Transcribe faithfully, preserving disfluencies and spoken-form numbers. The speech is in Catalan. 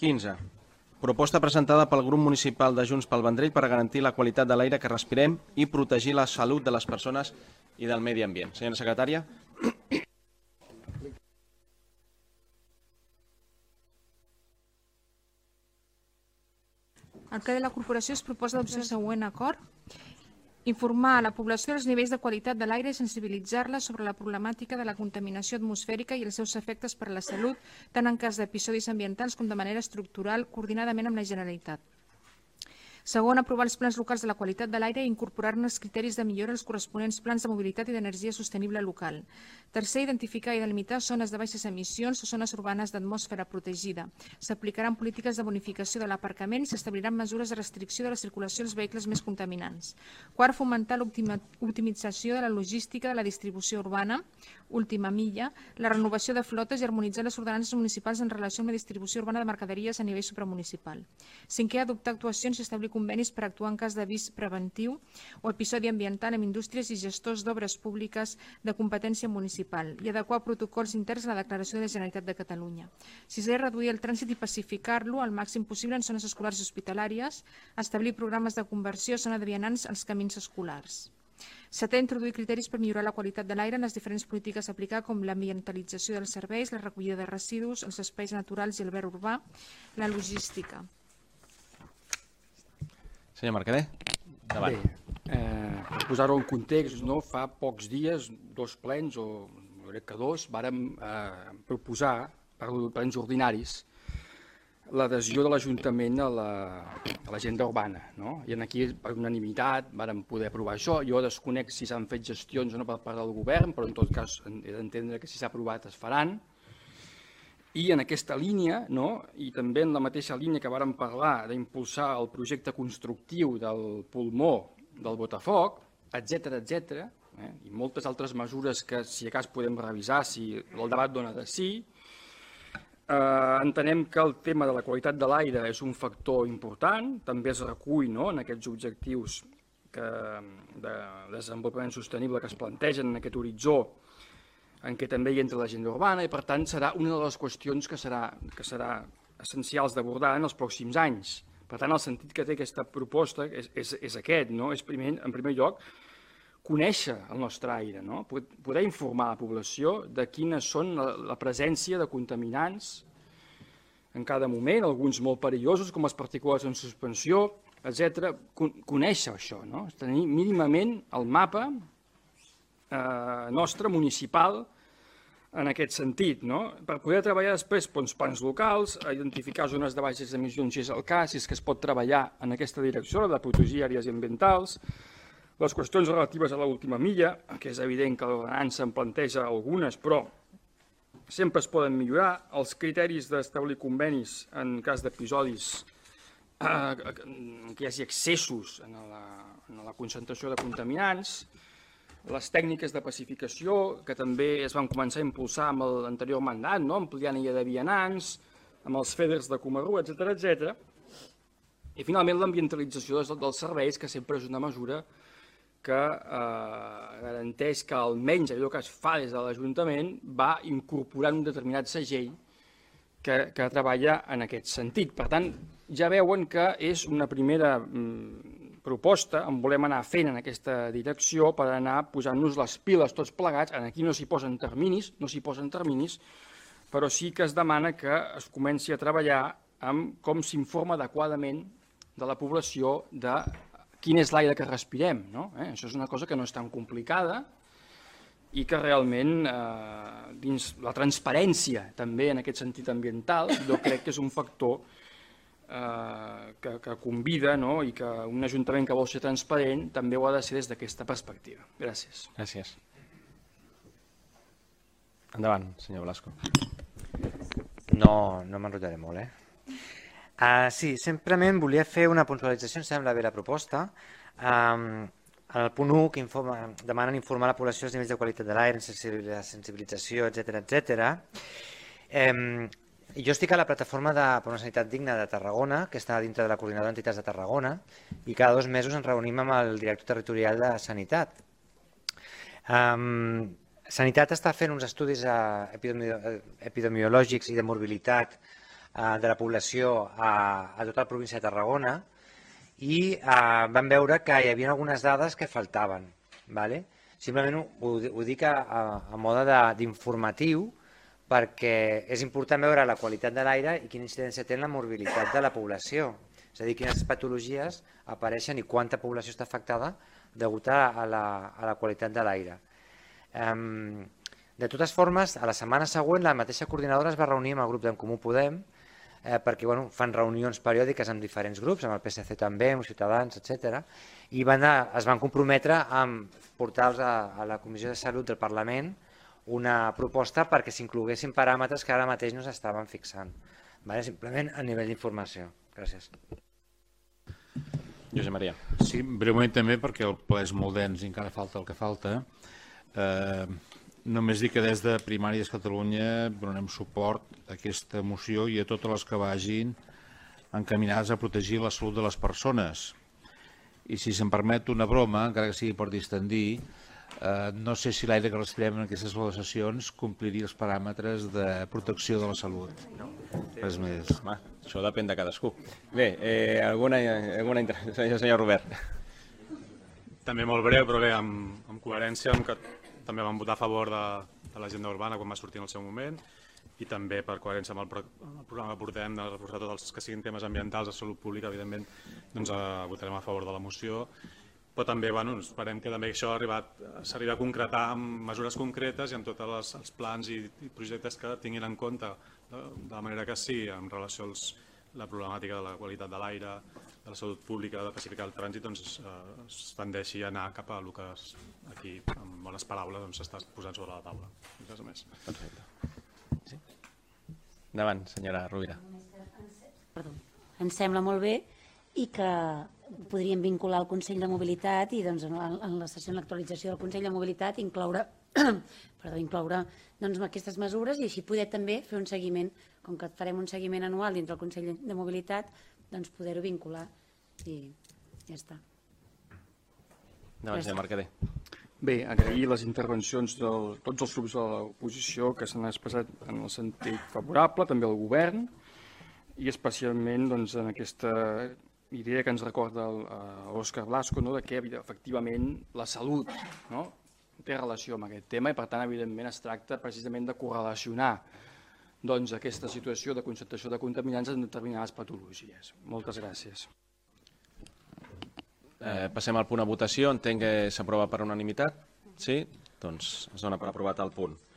quinze. Proposta presentada pel grup municipal de Junts pel Vendrell per a garantir la qualitat de l'aire que respirem i protegir la salut de les persones i del medi ambient. Senyora secretària. El ple de la corporació es proposa l'opció següent acord. Informar a la població dels nivells de qualitat de l'aire i sensibilitzar-la sobre la problemàtica de la contaminació atmosfèrica i els seus efectes per a la salut, tant en cas d'episodis ambientals com de manera estructural, coordinadament amb la Generalitat. Segon, aprovar els plans locals de la qualitat de l'aire i incorporar-ne els criteris de millora als corresponents plans de mobilitat i d'energia sostenible local. Tercer, identificar i delimitar zones de baixes emissions o zones urbanes d'atmosfera protegida. S'aplicaran polítiques de bonificació de l'aparcament i s'establiran mesures de restricció de la circulació dels vehicles més contaminants. Quart, fomentar l'optimització de la logística de la distribució urbana, última milla, la renovació de flotes i harmonitzar les ordenances municipals en relació amb la distribució urbana de mercaderies a nivell supramunicipal. Cinquè, adoptar actuacions i establir convenis per actuar en cas d'avís preventiu o episodi ambiental amb indústries i gestors d'obres públiques de competència municipal i adequar protocols interns a la declaració de la Generalitat de Catalunya. Sisè, reduir el trànsit i pacificar-lo al màxim possible en zones escolars i hospitalàries, establir programes de conversió a zona de vianants als camins escolars. Setè, introduir criteris per millorar la qualitat de l'aire en les diferents polítiques a aplicar, com l'ambientalització dels serveis, la recollida de residus, els espais naturals i el verd urbà, la logística. Senyor Mercader, endavant. Bé, eh, per posar-ho en context, no, fa pocs dies, dos plens, o crec que dos, vàrem eh, proposar per plens ordinaris l'adhesió de l'Ajuntament a l'agenda urbana. No? I aquí, per unanimitat, vàrem poder aprovar això. Jo desconec si s'han fet gestions o no per part del govern, però en tot cas he d'entendre que si s'ha aprovat es faran. I en aquesta línia, no, i també en la mateixa línia que vàrem parlar d'impulsar el projecte constructiu del pulmó del Botafoc, etcètera, etcètera, eh, i moltes altres mesures que, si a cas, podem revisar si el debat dona de sí, eh, entenem que el tema de la qualitat de l'aire és un factor important, també es recull, no, en aquests objectius que, de desenvolupament sostenible que es plantegen en aquest horitzó, en què també hi entra l'agenda urbana, i per tant serà una de les qüestions que serà, que serà essencials d'abordar en els pròxims anys. Per tant, el sentit que té aquesta proposta és, és, és aquest, no? És primer, en primer lloc conèixer el nostre aire, no? Poder informar la població de quines són la, la presència de contaminants en cada moment, alguns molt perillosos, com les partícules en suspensió, etcètera. Conèixer això, no? Tenir mínimament el mapa eh, nostre, municipal, en aquest sentit, no? Per poder treballar després doncs, plans locals, identificar zones de baixes emissions si és el cas, si és que es pot treballar en aquesta direcció, de protegir àrees ambientals, les qüestions relatives a l'última milla, que és evident que l'ordenança en planteja algunes, però sempre es poden millorar, els criteris d'establir convenis en cas d'episodis eh, que hi hagi excessos en la, en la concentració de contaminants, les tècniques de pacificació, que també es van començar a impulsar amb l'anterior mandat, no? Ampliant illa de vianants, amb els feders de Comarú, etcètera, etcètera. I finalment l'ambientalització dels serveis, que sempre és una mesura que eh, garanteix que almenys allò que es fa des de l'Ajuntament va incorporant un determinat segell que, que treballa en aquest sentit. Per tant, ja veuen que és una primera mm, proposta, en volem anar fent en aquesta direcció per anar posant-nos les piles tots plegats. Aquí no s'hi posen terminis, no s'hi posen terminis, però sí que es demana que es comenci a treballar amb com s'informa adequadament de la població de quin és l'aire que respirem. No? Eh? Això és una cosa que no és tan complicada i que realment, eh, dins la transparència també en aquest sentit ambiental, jo crec que és un factor eh, que, que convida, no? I que un ajuntament que vol ser transparent també ho ha de ser des d'aquesta perspectiva. Gràcies. Gràcies. Endavant, senyor Blasco. No, no m'enrotllaré molt, eh? Uh, sí, simplement volia fer una puntualització, em sembla bé la proposta. Um, en el punt u, que informa, demanen informar la població dels nivells de qualitat de l'aire, sensibilització, etcètera, etcètera. Um, jo estic a la plataforma de, per una sanitat digna de Tarragona, que està dintre de la coordinadora d'entitats de Tarragona, i cada dos mesos ens reunim amb el director territorial de Sanitat. Um, Sanitat està fent uns estudis epidemiològics i de morbilitat de la població a, a tota la província de Tarragona i eh, vam veure que hi havia algunes dades que faltaven. Vale? Simplement ho, ho dic a, a mode d'informatiu perquè és important veure la qualitat de l'aire i quina incidència té en la morbilitat de la població. És a dir, quines patologies apareixen i quanta població està afectada degut a la, a la qualitat de l'aire. Um, de totes formes, a la setmana següent la mateixa coordinadora es va reunir amb el grup d'En Comú Podem eh, perquè bueno, fan reunions periòdiques amb diferents grups, amb el P S C també, amb Ciutadans, etcètera. I van a, es van comprometre a portar a, a la Comissió de Salut del Parlament una proposta perquè s'incloguessin paràmetres que ara mateix no s'estaven fixant. Vale? Simplement a nivell d'informació. Gràcies. Josep Maria. Sí, breument també, perquè el ple és molt dens i encara falta el que falta. Eh, només dir que des de Primàries Catalunya donem suport a aquesta moció i a totes les que vagin encaminades a protegir la salut de les persones. I si se'm permet una broma, encara que sigui per distendir, eh, no sé si l'aire que respirem en aquestes sessions compliria els paràmetres de protecció de la salut. No. Res més. Home, això depèn de cadascú. Bé, eh, alguna, alguna intervenció, senyor Robert? També molt breu, però bé, amb, amb coherència amb que també vam votar a favor de, de l'agenda urbana quan va sortir en el seu moment i també per coherència amb el, pro, amb el programa que portem, de reforçar tots els que siguin temes ambientals de salut pública, evidentment doncs, eh, votarem a favor de la moció, però també bueno, esperem que també això s'arribi a concretar amb mesures concretes i amb tots els, els plans i, i projectes que tinguin en compte de, de la manera que sí, en relació a la problemàtica de la qualitat de l'aire, de la salut pública, de pacificar el trànsit, doncs eh, es tendeixi a anar cap a el que es, aquí, amb bones paraules, s'està doncs, posant sobre la taula. Res més. Perfecte. Sí? Endavant, senyora Rovira. Perdó. Ens sembla molt bé i que podríem vincular el Consell de Mobilitat i doncs, en la sessió en l'actualització del Consell de Mobilitat incloure, perdó, incloure doncs, aquestes mesures i així poder també fer un seguiment, com que farem un seguiment anual dintre del Consell de Mobilitat, doncs poder-ho vincular i ja està. Endavant, senyor Mercader. Bé, agrair les intervencions de tots els grups de l'oposició que s'han expressat en el sentit favorable, també el govern, i especialment doncs, en aquesta idea que ens recorda l'Òscar Blasco, no, de que efectivament la salut, no, té relació amb aquest tema i per tant evidentment es tracta precisament de correlacionar doncs, aquesta situació de concentració de contaminants en determinades patologies. Moltes gràcies. Eh, passem al punt a votació. Entenc que s'aprova per unanimitat. Sí? Doncs es dona per aprovat el punt.